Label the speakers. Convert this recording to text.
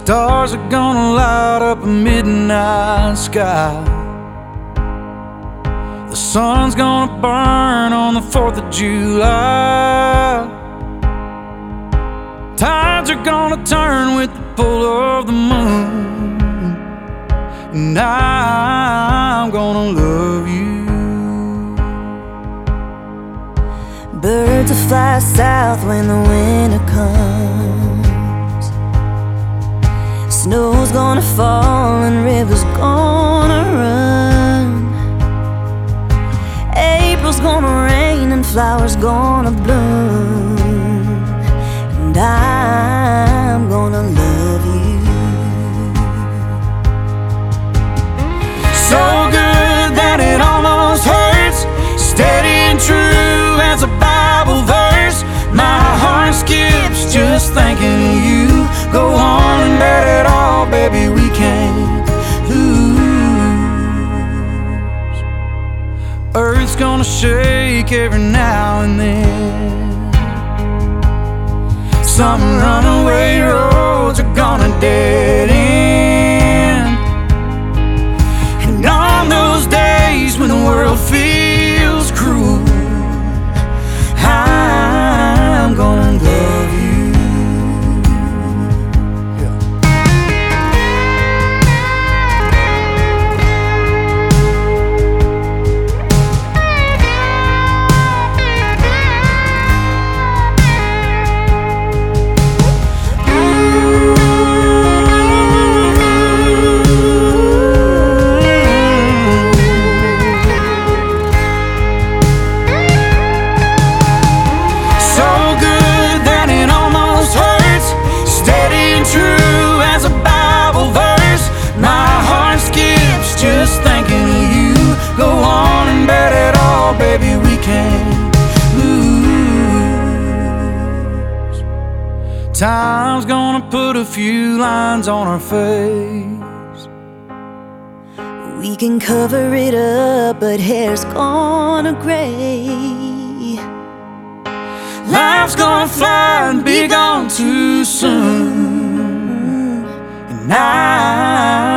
Speaker 1: Stars are gonna light up a midnight sky. The sun's gonna burn on the 4th of July. Tides are gonna turn with the pull of the moon, and I'm gonna love you.
Speaker 2: Birds will fly south when the winter comes. Snow's gonna fall and rivers gonna run. April's gonna rain and flowers gonna bloom, and I'm gonna love you.
Speaker 1: So good that it almost hurts, steady and true as a Bible verse. My heart skips just thinking of you. Go on and bet it all, baby, we can't lose. Earth's gonna shake every now and then. Some runaway roads are gonna dead end. And on those days when the world feels cruel, I'm gonna love you. Just thinking of you. Go on and bet it all, baby, we can't lose. Time's gonna put a few lines on our face.
Speaker 2: We can cover it up, but hair's gonna gray.
Speaker 1: Life's gonna fly and be gone too soon, and